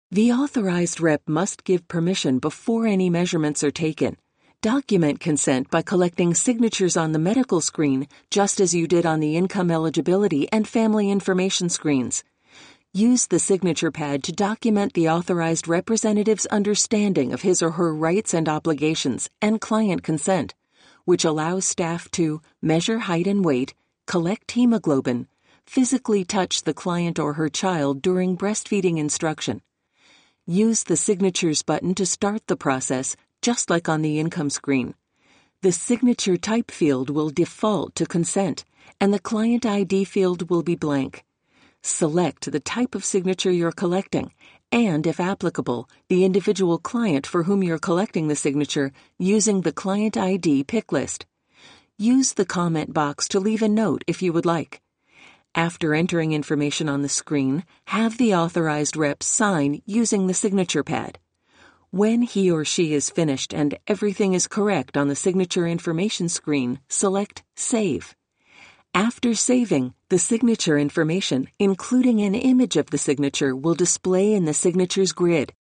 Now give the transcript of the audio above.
The authorized rep must give permission before any measurements are taken. Document consent by collecting signatures on the medical screen, just as you did on the income eligibility and family information screens. Use the signature pad to document the authorized representative's understanding of his or her rights and obligations and client consent, which allows staff to measure height and weight, collect hemoglobin, physically touch the client or her child during breastfeeding instruction. Use the Signatures button to start the process, just like on the income screen. The signature type field will default to consent, and the client ID field will be blank. Select the type of signature you're collecting, and, if applicable, the individual client for whom you're collecting the signature using the Client ID pick list. Use the comment box to leave a note if you would like. After entering information on the screen, have the authorized rep sign using the signature pad. When he or she is finished and everything is correct on the signature information screen, select Save. After saving, the signature information, including an image of the signature, will display in the signatures grid.